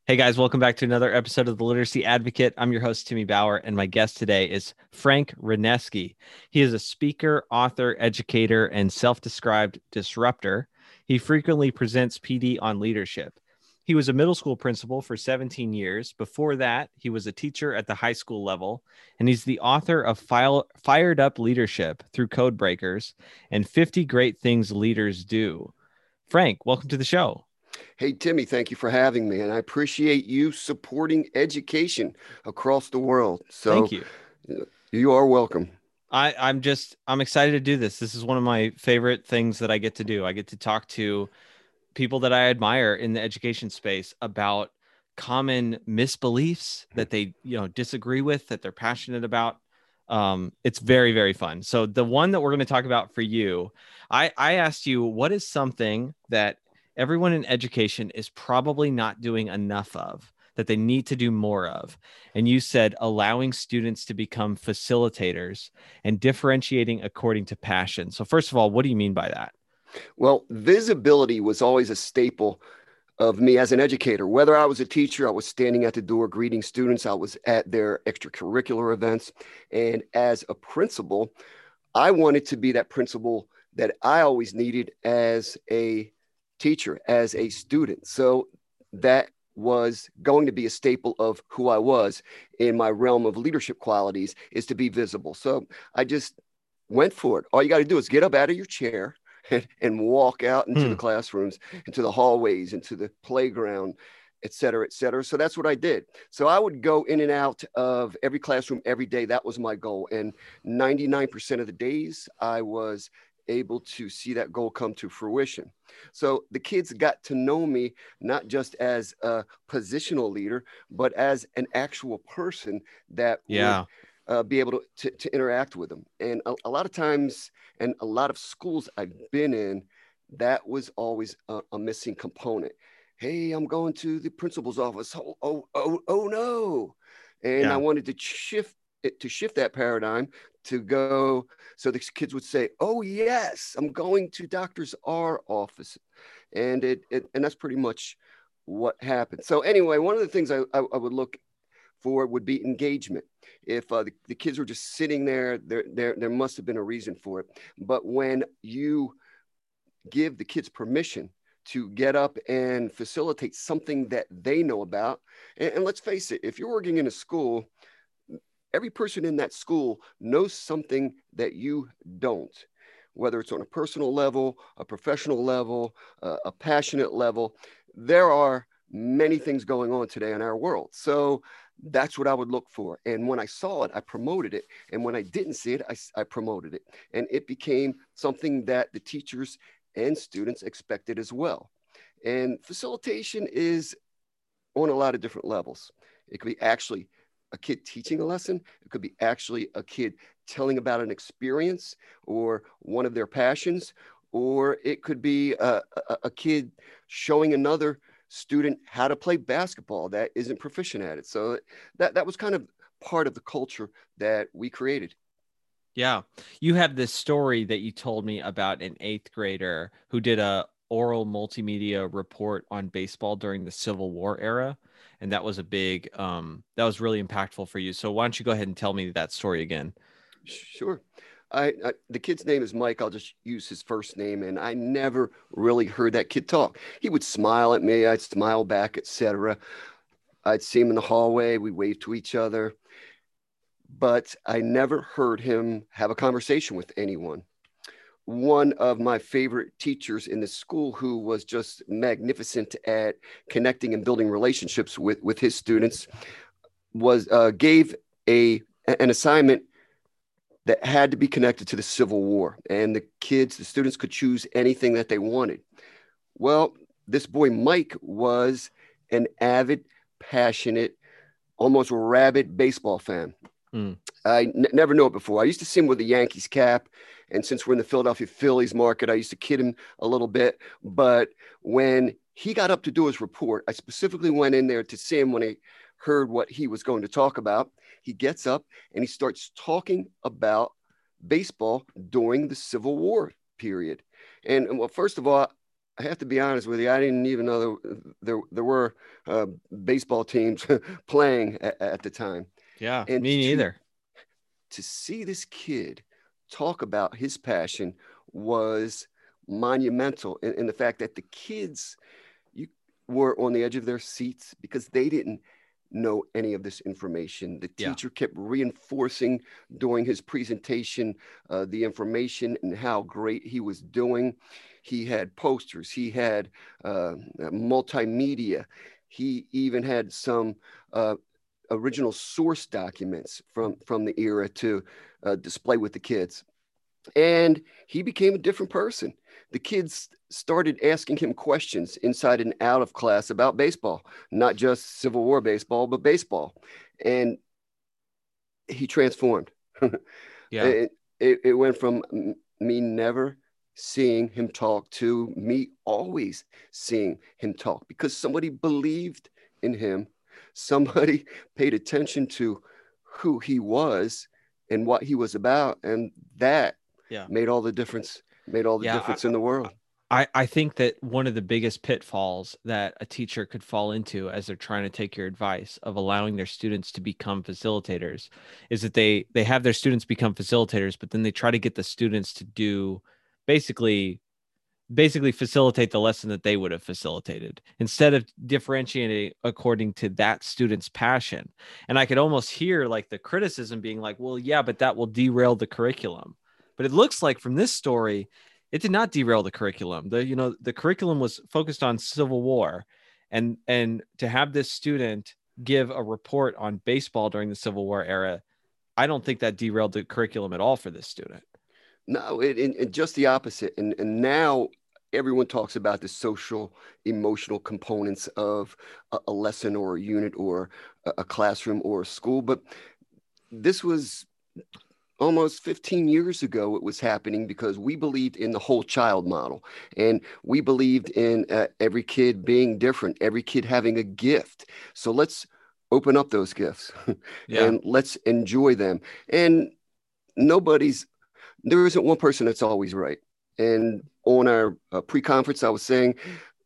Hey guys, welcome back to another episode of the Literacy Advocate. I'm your host, Timmy Bauer, and my guest today is Frank Reneski. He is a speaker, author, educator, and self described disruptor. He frequently presents PD on leadership. He was a middle school principal for 17 years. Before that, he was a teacher at the high school level, and he's the author of Fired Up Leadership Through Code Breakers and 50 Great Things Leaders Do. Frank, welcome to the show. Hey, Timmy, thank you for having me. And I appreciate you supporting education across the world. Thank So you. you are welcome. I'm excited to do this. This is one of my favorite things that I get to do. I get to talk to people that I admire in the education space about common misbeliefs that they, disagree with, that they're passionate about. It's very, very fun. So the one that we're going to talk about for you, I asked you, what is something that everyone in education is probably not doing enough of, that they need to do more of? And you said allowing students to become facilitators and differentiating according to passion. So first of all, what do you mean by that? Well, visibility was always a staple of me as an educator. Whether I was a teacher, I was standing at the door greeting students, I was at their extracurricular events. And as a principal, I wanted to be that principal that I always needed as a teacher, as a student. So that was going to be a staple of who I was in my realm of leadership qualities is to be visible. So I just went for it. All you got to do is get up out of your chair and walk out into Hmm. the classrooms, into the hallways, into the playground, et cetera, et cetera. So that's what I did. So I would go in and out of every classroom every day. That was my goal. And 99% of the days I was able to see that goal come to fruition. So the kids got to know me not just as a positional leader, but as an actual person that would Yeah. be able to interact with them. And a lot of times, and a lot of schools I've been in, that was always a missing component. Hey, I'm going to the principal's office. Oh no. And I Yeah. wanted to shift that paradigm to go so the kids would say, oh yes, I'm going to Doctor's R office. And that's pretty much what happened. So anyway, one of the things I would look for would be engagement. If the kids were just sitting there must have been a reason for it. But when you give the kids permission to get up and facilitate something that they know about, and let's face it, if you're working in a school, every person in that school knows something that you don't, whether it's on a personal level, a professional level, a passionate level. There are many things going on today in our world. So that's what I would look for. And when I saw it, I promoted it. And when I didn't see it, I promoted it. And it became something that the teachers and students expected as well. And facilitation is on a lot of different levels. It could be actually a kid teaching a lesson. It could be actually a kid telling about an experience or one of their passions, or it could be a kid showing another student how to play basketball that isn't proficient at it. So that was kind of part of the culture that we created. Yeah. You have this story that you told me about an eighth grader who did a oral multimedia report on baseball during the Civil War era. And that was a big, that was really impactful for you. So why don't you go ahead and tell me that story again? Sure. The kid's name is Mike. I'll just use his first name. And I never really heard that kid talk. He would smile at me. I'd smile back, etc. I'd see him in the hallway. We waved to each other, but I never heard him have a conversation with anyone. One of my favorite teachers in the school who was just magnificent at connecting and building relationships with his students was gave a an assignment that had to be connected to the Civil War. And the students could choose anything that they wanted. Well, this boy, Mike, was an avid, passionate, almost rabid baseball fan. Mm. Never knew it before. I used to see him with a Yankees cap. And since we're in the Philadelphia Phillies market, I used to kid him a little bit. But when he got up to do his report, I specifically went in there to see him when I heard what he was going to talk about. He gets up and he starts talking about baseball during the Civil War period. And well, first of all, I have to be honest with you. I didn't even know there were baseball teams playing at the time. Yeah, And me neither. to see this kid talk about his passion was monumental in the fact that the kids you were on the edge of their seats because they didn't know any of this information. The Yeah. teacher kept reinforcing during his presentation the information and how great he was doing. He had posters, he had multimedia, he even had some original source documents from the era to display with the kids. And he became a different person. The kids started asking him questions inside and out of class about baseball, not just Civil War baseball, but baseball. And he transformed. Yeah. It went from me never seeing him talk to me always seeing him talk because somebody believed in him. Somebody paid attention to who he was and what he was about. And that Yeah. made all the difference, made all the Yeah. difference in the world. I think that one of the biggest pitfalls that a teacher could fall into as they're trying to take your advice of allowing their students to become facilitators is that they have their students become facilitators, but then they try to get the students to do basically facilitate the lesson that they would have facilitated instead of differentiating according to that student's passion. And I could almost hear like the criticism being like, well, yeah, but that will derail the curriculum. But it looks like from this story, it did not derail the curriculum. The curriculum was focused on Civil War, and to have this student give a report on baseball during the Civil War era, I don't think that derailed the curriculum at all for this student. No, it just the opposite. And now everyone talks about the social, emotional components of a lesson or a unit or a classroom or a school. But this was almost 15 years ago it was happening because we believed in the whole child model and we believed in every kid being different, every kid having a gift. So let's open up those gifts Yeah. and let's enjoy them. And nobody's there isn't one person that's always right. And on our pre-conference, I was saying,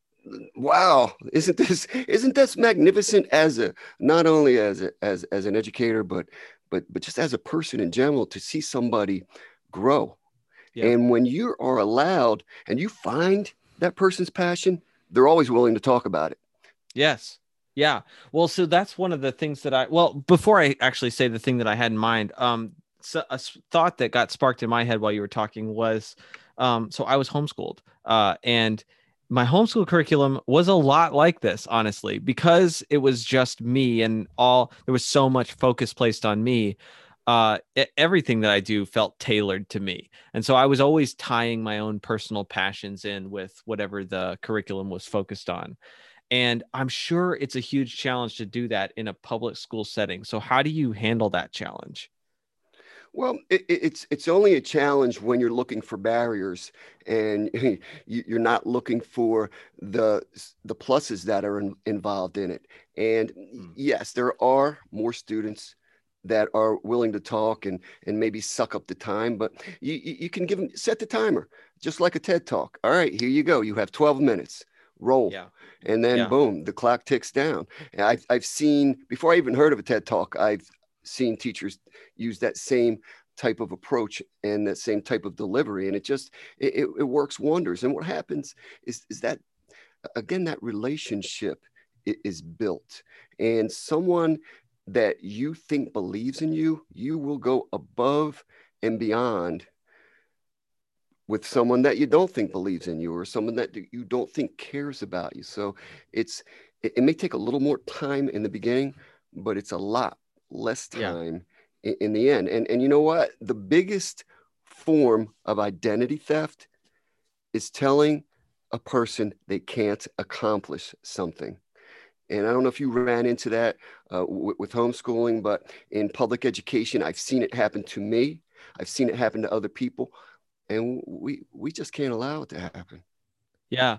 "Wow, isn't this magnificent as a not only as an educator, but just as a person in general to see somebody grow. Yeah. And when you are allowed and you find that person's passion, they're always willing to talk about it." Yes. Yeah. Well, so that's one of the things that well, before I actually say the thing that I had in mind, so thought that got sparked in my head while you were talking was, so I was homeschooled, and my homeschool curriculum was a lot like this, honestly, because it was just me and there was so much focus placed on me. Everything that I do felt tailored to me. And so I was always tying my own personal passions in with whatever the curriculum was focused on. And I'm sure it's a huge challenge to do that in a public school setting. So how do you handle that challenge? Well, it's only a challenge when you're looking for barriers and you're not looking for the pluses that are involved in it. And Hmm. yes, there are more students that are willing to talk and maybe suck up the time, but you can give them set the timer just like a TED talk. All right, here you go. You have 12 minutes. Roll. Yeah. And then Yeah. boom, the clock ticks down. And I've seen before I even heard of a TED talk, I've seen teachers use that same type of approach and that same type of delivery, and it works wonders. And what happens is that again that relationship is built, and someone that you think believes in you, you will go above and beyond with someone that you don't think believes in you or someone that you don't think cares about you. So it's it may take a little more time in the beginning, but it's a lot less Yeah. time in the end. And you know what? The biggest form of identity theft is telling a person they can't accomplish something. And I don't know if you ran into that with homeschooling, but in public education, I've seen it happen to me. I've seen it happen to other people, and we just can't allow it to happen. Yeah.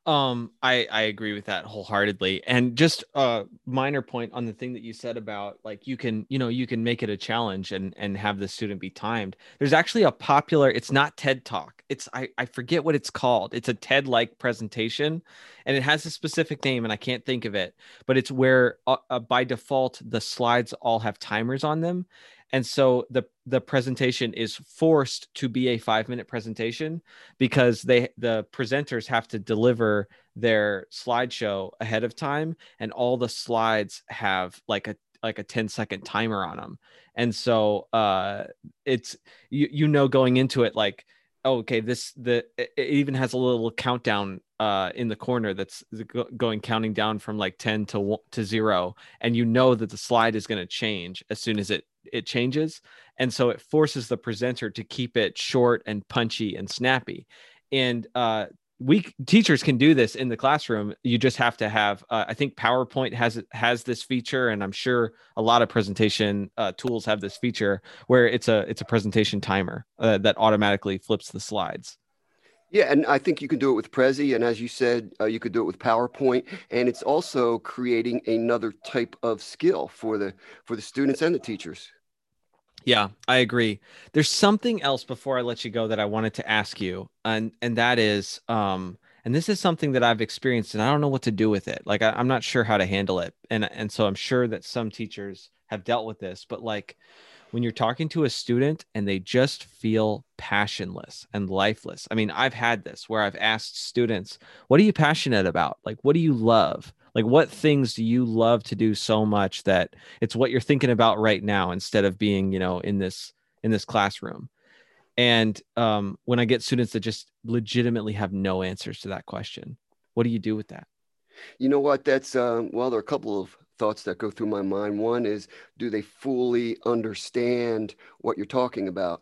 I agree with that wholeheartedly. And just a minor point on the thing that you said about like you can make it a challenge and have the student be timed. There's actually a popular, it's not TED Talk. I forget what it's called. It's a TED-like presentation and it has a specific name and I can't think of it, but it's where by default the slides all have timers on them. And so the presentation is forced to be a 5-minute presentation because the presenters have to deliver their slideshow ahead of time and all the slides have like a 10-second timer on them. And so it's going into it like, oh, okay, it even has a little countdown in the corner that's going counting down from like 10 to 0, and that the slide is going to change as soon as it changes. And so it forces the presenter to keep it short and punchy and snappy. And we teachers can do this in the classroom. You just have to have I think PowerPoint has this feature, and I'm sure a lot of presentation tools have this feature where it's a presentation timer that automatically flips the slides. Yeah, and I think you can do it with Prezi, and as you said, you could do it with PowerPoint, and it's also creating another type of skill for the students and the teachers. Yeah, I agree. There's something else before I let you go that I wanted to ask you, and that is, and this is something that I've experienced, and I don't know what to do with it. Like I'm not sure how to handle it, and so I'm sure that some teachers have dealt with this, but like when you're talking to a student and they just feel passionless and lifeless. I mean, I've had this where I've asked students, what are you passionate about? Like, what do you love? Like, what things do you love to do so much that it's what you're thinking about right now instead of being, in this classroom? And when I get students that just legitimately have no answers to that question, what do you do with that? You know what? That's well, there are a couple of thoughts that go through my mind. One is, do they fully understand what you're talking about?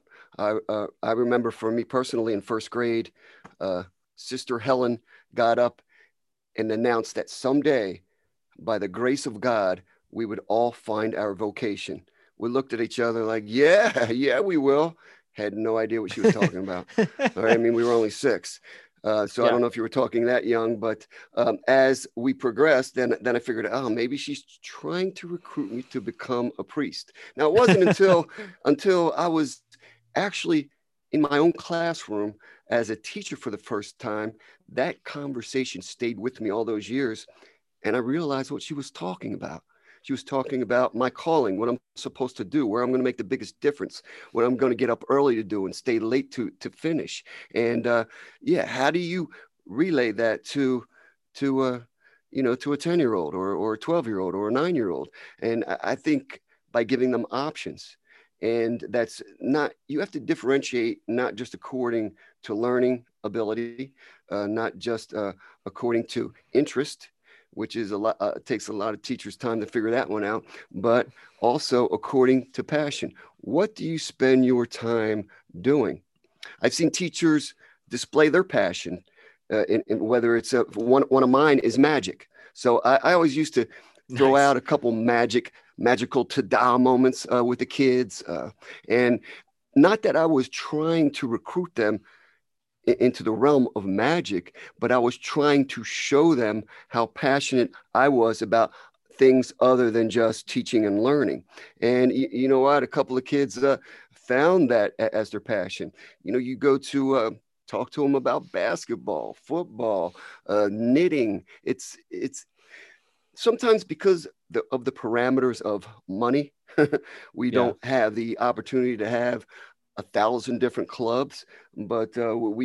I remember for me personally in first grade, uh, Sister Helen got up and announced that someday, by the grace of God, we would all find our vocation. We looked at each other like, yeah, yeah, we will. Had no idea what she was talking about. All right. I mean, we were only 6. So I Yeah. don't know if you were talking that young, but as we progressed, then I figured, oh, maybe she's trying to recruit me to become a priest. Now it wasn't until I was actually in my own classroom as a teacher for the first time, that conversation stayed with me all those years. And I realized what she was talking about. She was talking about my calling, what I'm supposed to do, where I'm going to make the biggest difference, what I'm going to get up early to do and stay late to finish. And yeah, how do you relay that to to a 10-year-old or a 12-year-old or a 9-year-old? And I think by giving them options, and that's not, you have to differentiate not just according to learning ability, not just according to interest, which is a lot, takes a lot of teachers' time to figure that one out, but also according to passion. What do you spend your time doing? I've seen teachers display their passion, in whether it's one of mine is magic. So I always used to throw Nice. out a couple magical ta-da moments with the kids, and not that I was trying to recruit them into the realm of magic, but I was trying to show them how passionate I was about things other than just teaching and learning. And you know what? A couple of kids found that as their passion. You know, you go to talk to them about basketball, football, knitting. It's sometimes because of the parameters of money, we Yeah. don't have the opportunity to have 1,000 different clubs, but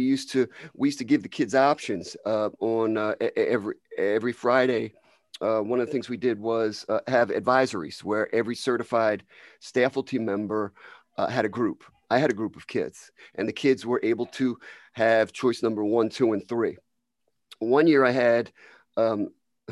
we used to give the kids options on every Friday. One of the things we did was have advisories where every certified faculty member had a group. I had a group of kids, and the kids were able to have choice number 1, 2, and 3. One year I had um,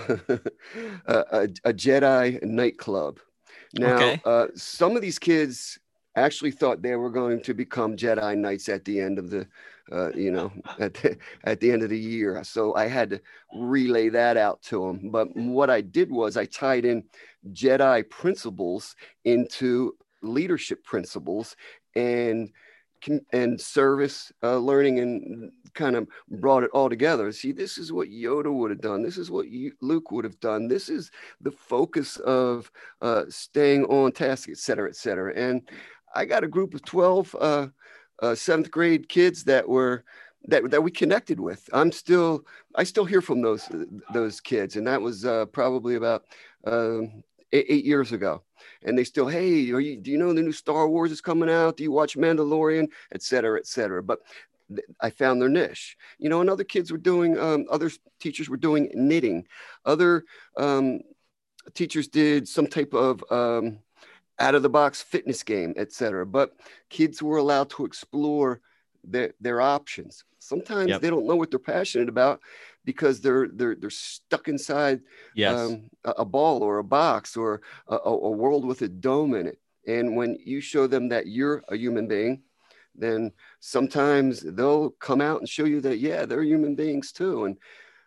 a Jedi nightclub. Now, Okay. some of these kids actually thought they were going to become Jedi Knights at the end of the, at the end of the year. So I had to relay that out to them. But what I did was I tied in Jedi principles into leadership principles, and and service learning, and kind of brought it all together. See, this is what Yoda would have done. This is what Luke would have done. This is the focus of staying on task, et cetera, et cetera. And I got a group of 12 seventh grade kids that we connected with. I still hear from those kids, and that was probably about 8 years ago. And they still, hey, do you know the new Star Wars is coming out? Do you watch Mandalorian, et cetera, et cetera? But I found their niche, and other kids were doing, other teachers were doing knitting. Other teachers did some type of out of the box fitness game, et cetera. But kids were allowed to explore their options. Sometimes Yep. they don't know what they're passionate about because they're stuck inside Yes. a ball or a box or a world with a dome in it. And when you show them that you're a human being, then sometimes they'll come out and show you that, yeah, they're human beings too. And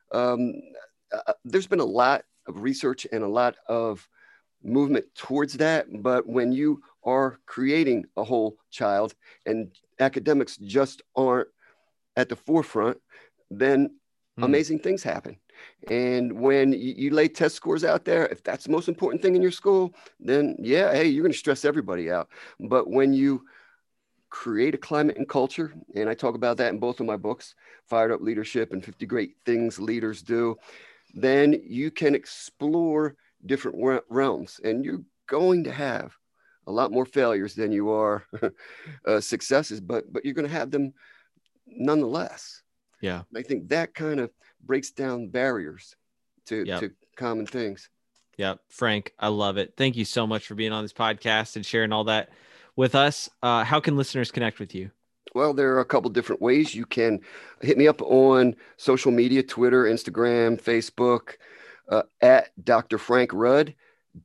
there's been a lot of research and a lot of movement towards that. But when you are creating a whole child and academics just aren't at the forefront, then amazing things happen. And when you lay test scores out there, if that's the most important thing in your school, then yeah, hey, you're going to stress everybody out. But when you create a climate and culture, and I talk about that in both of my books, Fired Up Leadership and 50 Great Things Leaders Do, then you can explore different realms, and you're going to have a lot more failures than you are successes, but you're going to have them nonetheless. Yeah. And I think that kind of breaks down barriers to common things. Yeah. Frank, I love it. Thank you so much for being on this podcast and sharing all that with us. How can listeners connect with you? Well, there are a couple different ways. You can hit me up on social media, Twitter, Instagram, Facebook, at Dr. Frank Rudd,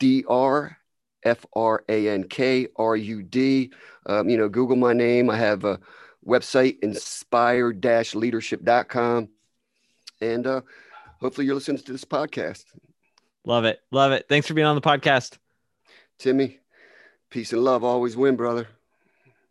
DrFrankrud. Google my name. I have a website, inspired-leadership.com. And hopefully you're listening to this podcast. Love it. Love it. Thanks for being on the podcast. Timmy, peace and love always win, brother.